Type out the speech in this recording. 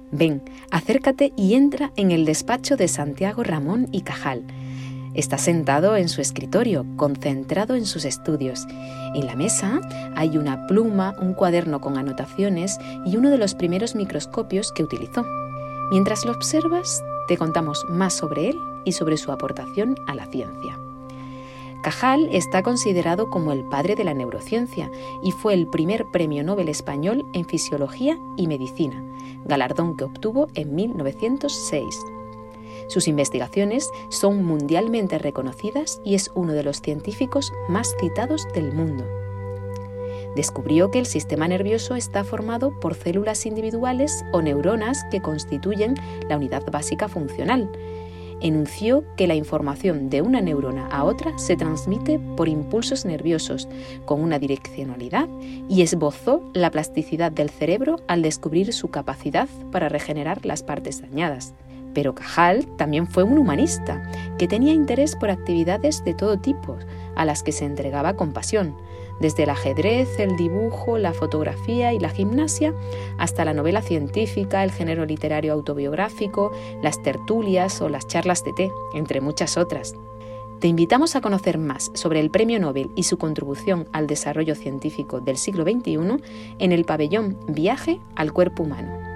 Ven, acércate y entra en el despacho de Santiago Ramón y Cajal. Está sentado en su escritorio, concentrado en sus estudios. En la mesa hay una pluma, un cuaderno con anotaciones y uno de los primeros microscopios que utilizó. Mientras lo observas, te contamos más sobre él y sobre su aportación a la ciencia. Cajal está considerado como el padre de la neurociencia y fue el primer premio Nobel español en Fisiología y Medicina, galardón que obtuvo en 1906. Sus investigaciones son mundialmente reconocidas y es uno de los científicos más citados del mundo. Descubrió que el sistema nervioso está formado por células individuales o neuronas que constituyen la unidad básica funcional. Enunció que la información de una neurona a otra se transmite por impulsos nerviosos con una direccionalidad y esbozó la plasticidad del cerebro al descubrir su capacidad para regenerar las partes dañadas. Pero Cajal también fue un humanista que tenía interés por actividades de todo tipo, a las que se entregaba con pasión, desde el ajedrez, el dibujo, la fotografía y la gimnasia, hasta la novela científica, el género literario autobiográfico, las tertulias o las charlas de té, entre muchas otras. Te invitamos a conocer más sobre el Premio Nobel y su contribución al desarrollo científico del siglo XXI en el pabellón Viaje al Cuerpo Humano.